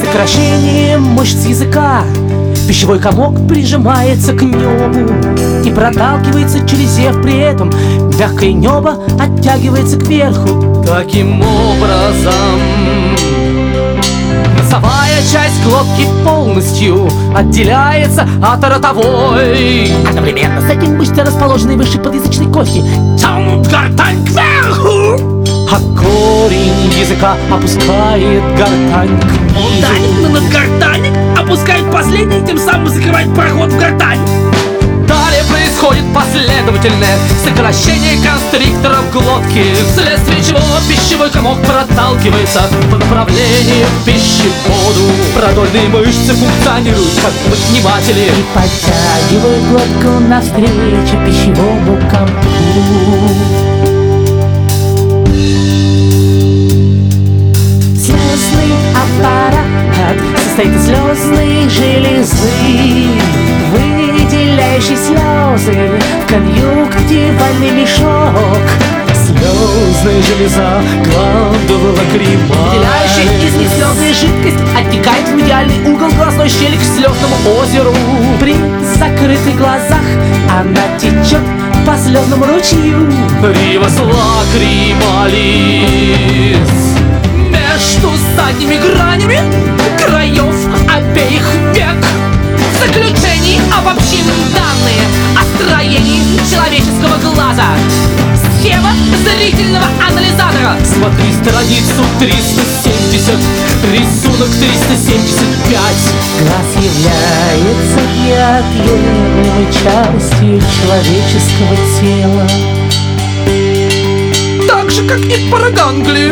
сокращением мышц языка пищевой комок прижимается к небу и проталкивается через зев, при этом мягкое небо оттягивается кверху. Таким образом, носовая часть глотки полностью отделяется от ротовой. Одновременно с этим мышцы, расположенные выше подъязычной кости, тянут гортань кверху, а корень языка опускает гортань к низу. Он давит на надгортанник, опускает последний, тем самым закрывает проход в гортань. Далее происходит последовательное сокращение констрикторов глотки, вследствие чего пищевой комок проталкивается по направлению к пищеводу. Продольные мышцы функционируют как подниматели и подтягивают глотку навстречу пищевому комку. Слезный аппарат состоит из слезной железы, выделяющей слезы в конъюнктивальный мешок. Слезная железа, гландула лакримальная, выделяющая из них слезная жидкость, оттекает в медиальный угол глазной щели к слезному озеру. При закрытых глазах она течет по слезному ручью. Ривас лакрималис. Между задними гранями краев обеих век. В заключении обобщим данные о строении человеческого глаза. Схема зрительного анализатора. Смотри страницу 370, рисунок 375. Глаз является неотъемлемой частью человеческого тела, Так же, как и парагангли.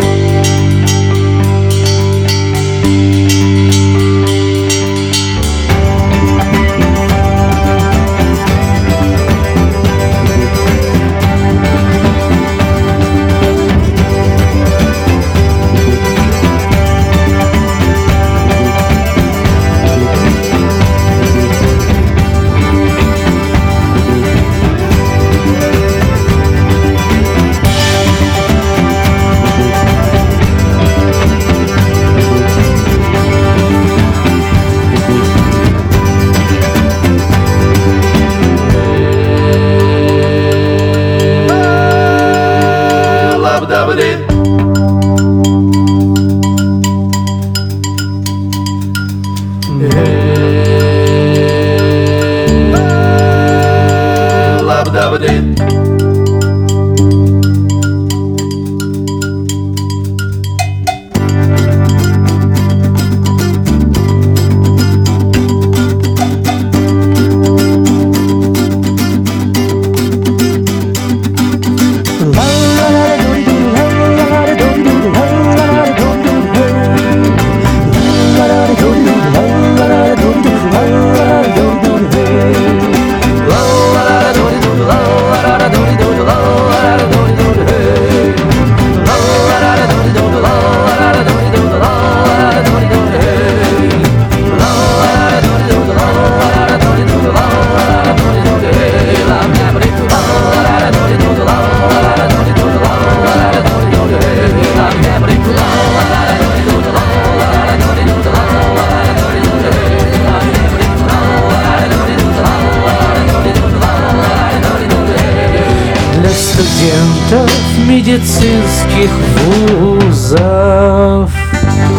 студентов медицинских вузов.